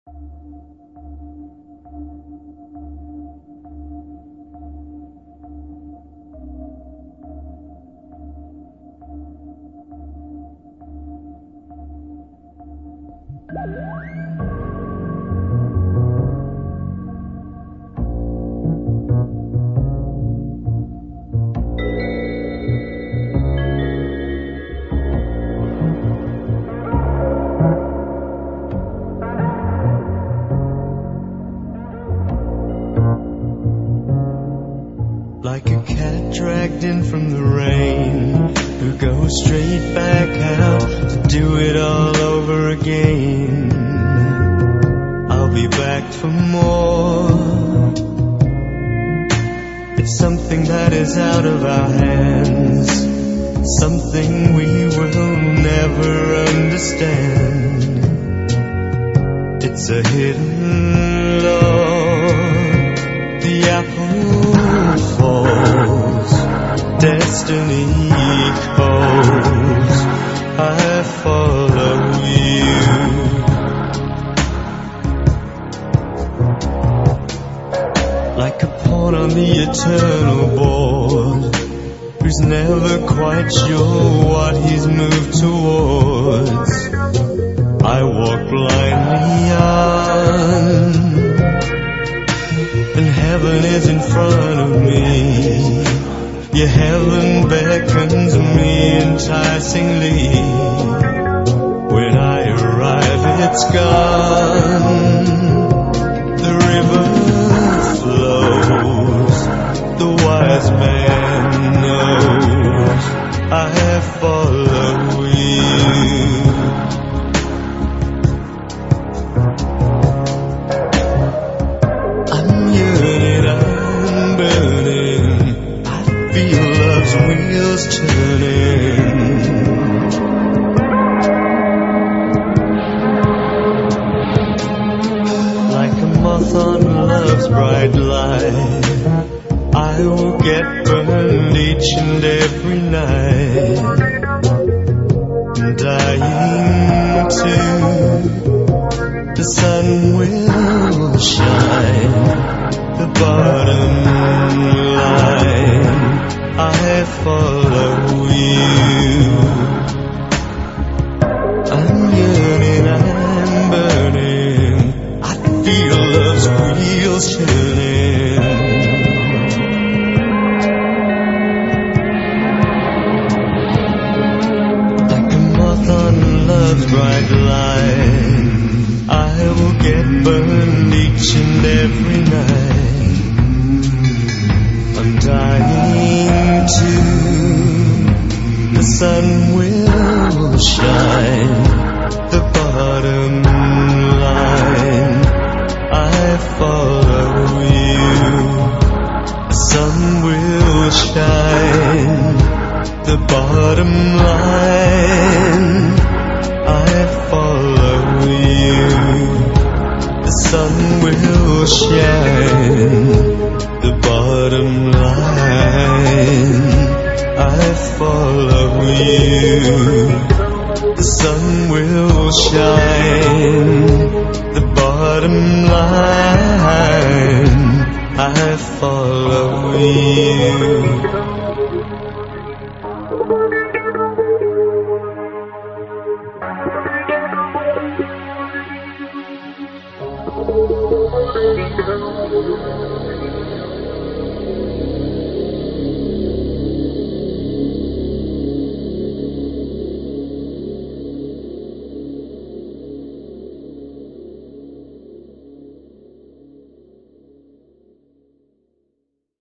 Like a cat dragged in from the rain, who goes straight back out to do it all over again. I'll be back for more. It's something that is out of our hands, something we will never understand. It's a hidden law. The apple falls, destiny calls, I follow you. Like a pawn on the eternal board, who's never quite sure what he's moved towards. I walk blindly on, and heaven is in front of me. Yeah, heaven beckons me enticingly. When I arrive, it's gone. The river flows, the wise man knows, I follow you. Wheels turning, like a moth on love's bright light, I will get burned each and every night, dying too. The sun will shine, the bottom line, I follow you. I'm yearning, I'm burning, I feel love's wheels turning. Like a moth on love's bright line, I will get burned each and every night. I'm dying too. The sun will shine, the bottom line, I follow you. The sun will shine, the bottom line, I follow you. The sun will shine, the bottom line, I follow you. The sun will shine, the bottom line, I follow you.